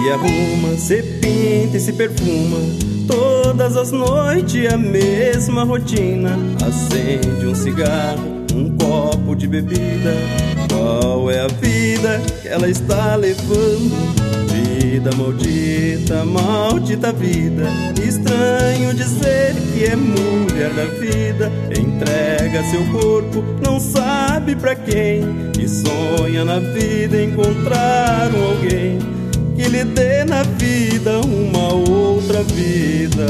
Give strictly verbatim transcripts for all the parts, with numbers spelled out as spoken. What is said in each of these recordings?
se arruma, se pinta e se perfuma, todas as noites a mesma rotina. Acende um cigarro, um copo de bebida. Qual é a vida que ela está levando? Vida maldita, maldita vida. Estranho dizer que é mulher da vida. Entrega seu corpo, não sabe pra quem, e sonha na vida encontrar um alguém que lhe dê na vida uma outra vida.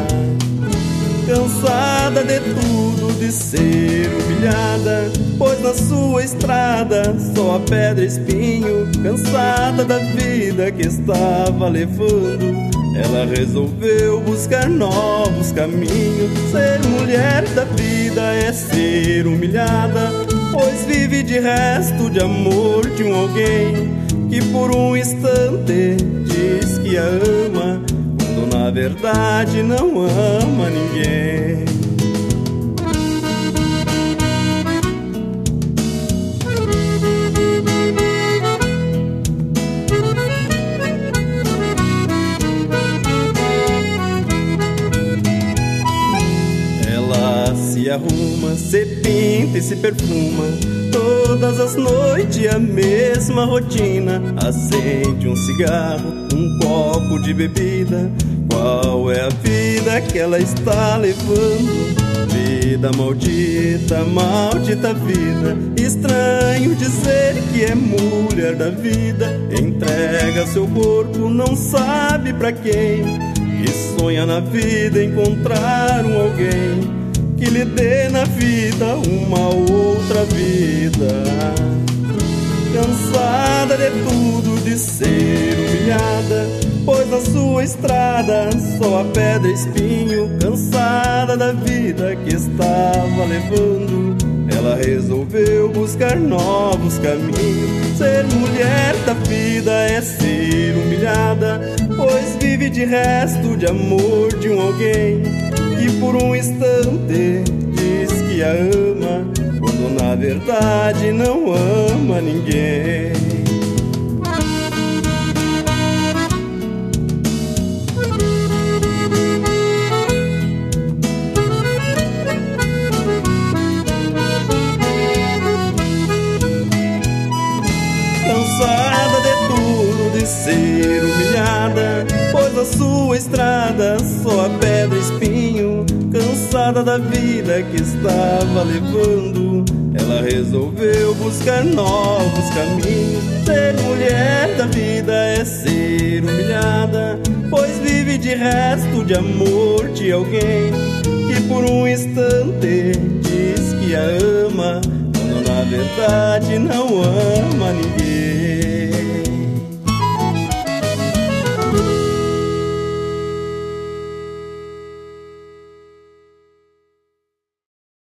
Cansada de tudo, de ser humilhada, pois na sua estrada só a pedra e espinho. Cansada da vida que estava levando, ela resolveu buscar novos caminhos. Ser mulher da vida é ser humilhada, pois vive de resto de amor de um alguém que por um instante diz que a ama, quando na verdade não ama ninguém. Ela se arruma, se pinta e se perfuma, todas as noites a mesma rotina. Acende um cigarro, um copo de bebida. Qual é a vida que ela está levando? Vida maldita, maldita vida. Estranho dizer que é mulher da vida. Entrega seu corpo, não sabe pra quem, e sonha na vida encontrar um alguém que lhe dê na vida uma outra vida. Cansada de tudo, de ser humilhada, pois na sua estrada só a pedra e espinho. Cansada da vida que estava levando, ela resolveu buscar novos caminhos. Ser mulher da vida é ser humilhada, pois vive de resto de amor de um alguém que por um instante diz que a ama, quando na verdade não ama ninguém. Cansada de tudo, de ser humilhada, pois na sua estrada só a pedra e espinho. Cansada da vida que estava levando, ela resolveu buscar novos caminhos. Ser mulher da vida é ser humilhada, pois vive de resto de amor de alguém que por um instante diz que a ama, quando na verdade não ama ninguém.